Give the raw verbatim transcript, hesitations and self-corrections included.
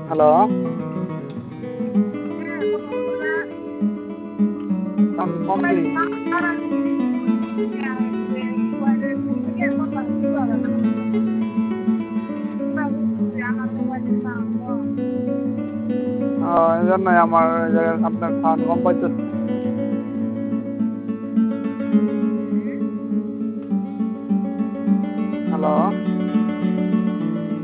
Hello. হ্যাঁ, সকালবেলা sound কম mobile দিই। মোবাইলের থেকে কথা শোনা যায় না আমার কথা। চিন্তা করতেছি আমার মোবাইলের সাউন্ড কম। ও এজন্যই আমার এই জায়গায় আপনার সাউন্ড কম পাইতেছে।